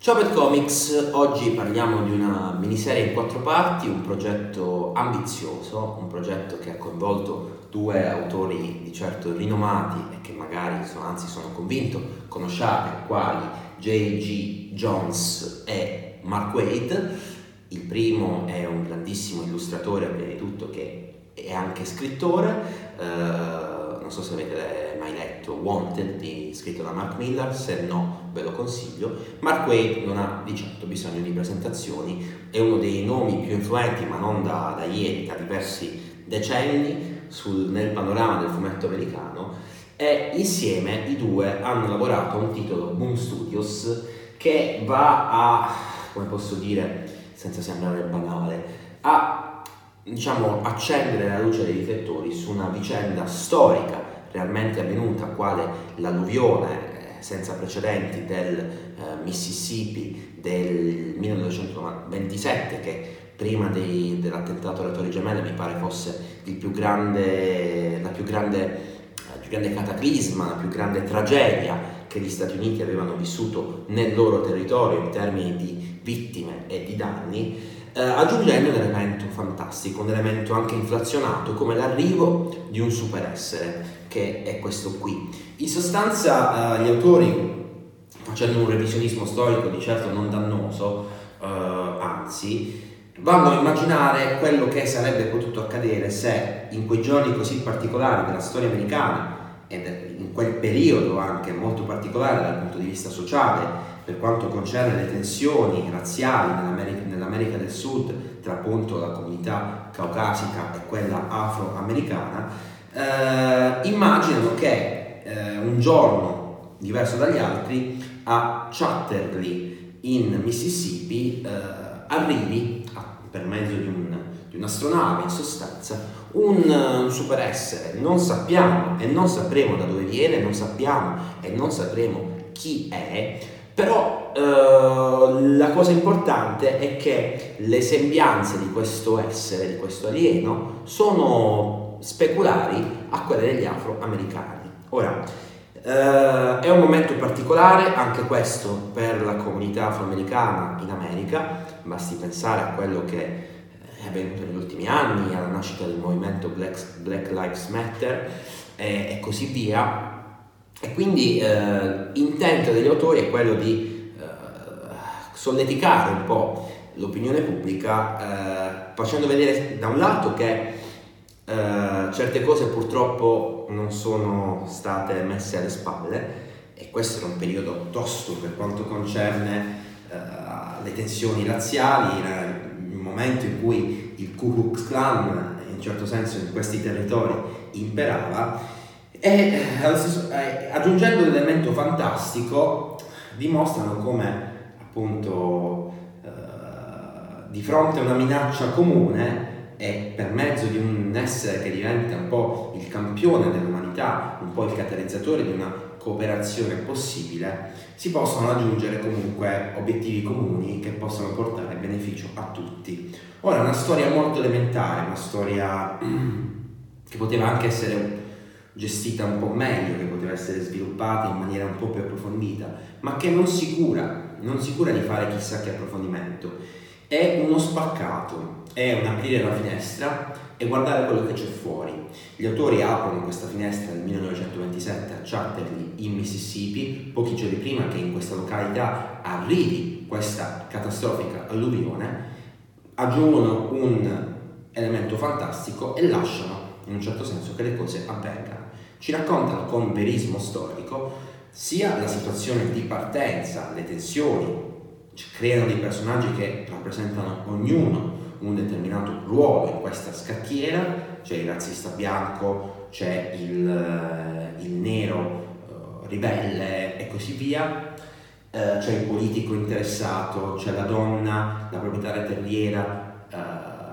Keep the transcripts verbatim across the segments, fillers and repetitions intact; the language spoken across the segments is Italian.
Ciao Pet Comics, oggi parliamo di una miniserie in quattro parti, un progetto ambizioso, un progetto che ha coinvolto due autori di certo rinomati e che magari, sono, anzi sono convinto, conosciate, quali J G. Jones e Mark Waid. Il primo è un grandissimo illustratore, prima di tutto, che è anche scrittore. Eh, non so se avete mai letto Wanted, di, scritto da Mark Millar, se no ve lo consiglio. Mark Waid non ha di certo bisogno di presentazioni, è uno dei nomi più influenti, ma non da, da ieri, da diversi decenni sul, nel panorama del fumetto americano, e insieme i due hanno lavorato a un titolo, Boom Studios, che va a, come posso dire senza sembrare banale, a diciamo accendere la luce dei riflettori su una vicenda storica realmente avvenuta, quale l'alluvione senza precedenti del eh, Mississippi del millenovecentoventisette, che prima dei, dell'attentato alle Torri Gemelle mi pare fosse il più grande, la più grande, il più grande cataclisma, la più grande tragedia che gli Stati Uniti avevano vissuto nel loro territorio in termini di vittime e di danni, eh, aggiungendo un elemento fantastico, un elemento anche inflazionato, come l'arrivo di un superessere, che è questo qui. In sostanza eh, gli autori, facendo un revisionismo storico di certo non dannoso, eh, anzi, vanno a immaginare quello che sarebbe potuto accadere se in quei giorni così particolari della storia americana, ed in quel periodo anche molto particolare dal punto di vista sociale, per quanto concerne le tensioni razziali nell'America, nell'America del Sud tra appunto la comunità caucasica e quella afroamericana, eh, immaginano che eh, un giorno diverso dagli altri a Chatterley in Mississippi eh, arrivi a, per mezzo di, un, di un'astronave in sostanza un, un superessere. Non sappiamo e non sapremo da dove viene, non sappiamo e non sapremo chi è, però eh, la cosa importante è che le sembianze di questo essere, di questo alieno, sono speculari a quelle degli afroamericani. Ora, eh, è un momento particolare anche questo per la comunità afroamericana in America, basti pensare a quello che è avvenuto negli ultimi anni, alla nascita del movimento Black, Black Lives Matter e, e così via. E quindi eh, l'intento degli autori è quello di eh, solleticare un po' l'opinione pubblica, eh, facendo vedere da un lato che eh, certe cose purtroppo non sono state messe alle spalle, e questo era un periodo tosto per quanto concerne eh, le tensioni razziali, il momento in cui il Ku Klux Klan in un certo senso in questi territori imperava. E eh, aggiungendo l'elemento fantastico, dimostrano come appunto eh, di fronte a una minaccia comune e per mezzo di un essere che diventa un po' il campione dell'umanità, un po' il catalizzatore di una cooperazione possibile, si possono raggiungere comunque obiettivi comuni che possono portare beneficio a tutti. Ora, è una storia molto elementare, una storia che poteva anche essere gestita un po' meglio, che poteva essere sviluppata in maniera un po' più approfondita, ma che non si cura, non si cura di fare chissà che approfondimento. È uno spaccato, è un aprire la finestra e guardare quello che c'è fuori. Gli autori aprono questa finestra nel millenovecentoventisette a Chatterley in Mississippi, pochi giorni prima che in questa località arrivi questa catastrofica alluvione, aggiungono un elemento fantastico e lasciano in un certo senso che le cose avvengano. Ci raccontano con verismo storico sia la situazione di partenza, le tensioni, creano dei personaggi che rappresentano ognuno un determinato ruolo in questa scacchiera. C'è il razzista bianco, c'è il, il nero uh, ribelle e così via, uh, c'è il politico interessato, c'è la donna, la proprietaria terriera uh,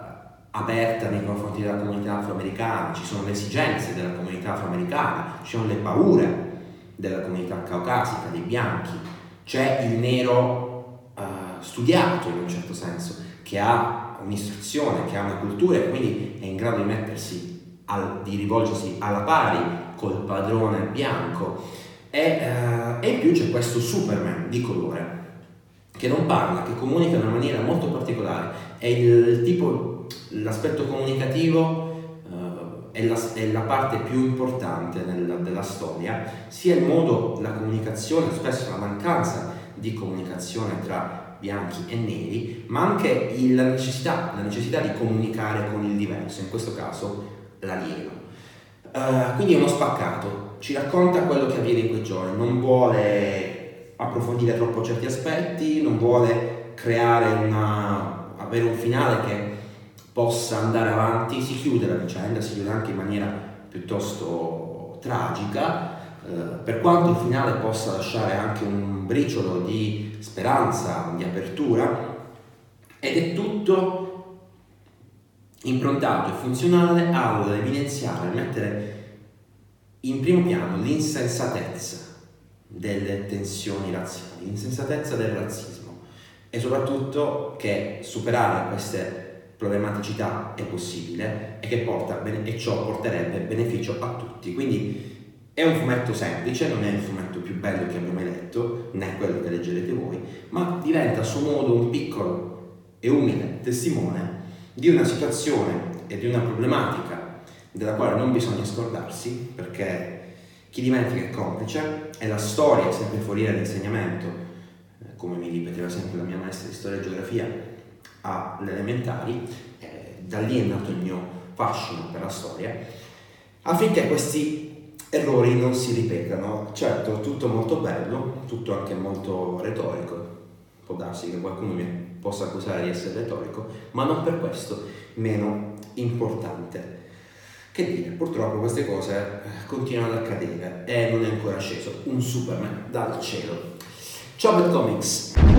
aperta nei confronti della comunità afroamericana, ci sono le esigenze della comunità afroamericana, ci sono le paure della comunità caucasica, dei bianchi, c'è il nero uh, studiato in un certo senso, che ha un'istruzione, che ha una cultura e quindi è in grado di mettersi, al, di rivolgersi alla pari col padrone bianco, e, uh, e in più c'è questo Superman di colore che non parla, che comunica in una maniera molto particolare. È il, il tipo, l'aspetto comunicativo uh, è, la, è la parte più importante della, della storia, sia il modo, la comunicazione, spesso la mancanza di comunicazione tra bianchi e neri, ma anche il, la, necessità, la necessità di comunicare con il diverso, in questo caso l'alieno. Uh, quindi è uno spaccato, ci racconta quello che avviene in quei giorni, non vuole approfondire troppo certi aspetti, non vuole creare una, avere un finale che possa andare avanti, si chiude la vicenda, si chiude anche in maniera piuttosto tragica, eh, per quanto il finale possa lasciare anche un briciolo di speranza, di apertura, ed è tutto improntato e funzionale ad evidenziare, a mettere in primo piano l'insensatezza delle tensioni razziali, l'insensatezza del razzismo, e soprattutto che superare queste problematicità è possibile e che porta e ciò porterebbe beneficio a tutti. Quindi è un fumetto semplice, non è il fumetto più bello che abbia mai letto, né quello che leggerete voi, ma diventa a suo modo un piccolo e umile testimone di una situazione e di una problematica della quale non bisogna scordarsi, perché chi dimentica è complice, e la storia è sempre foriera di insegnamento, eh, come mi ripeteva sempre la mia maestra di storia e geografia alle elementari, eh, da lì è nato il mio fascino per la storia, affinché questi errori non si ripetano. Certo, tutto molto bello, tutto anche molto retorico, può darsi che qualcuno mi possa accusare di essere retorico, ma non per questo meno importante. Che dire, purtroppo queste cose continuano ad accadere e non è ancora sceso un Superman dal cielo. Ciao Bad Comics!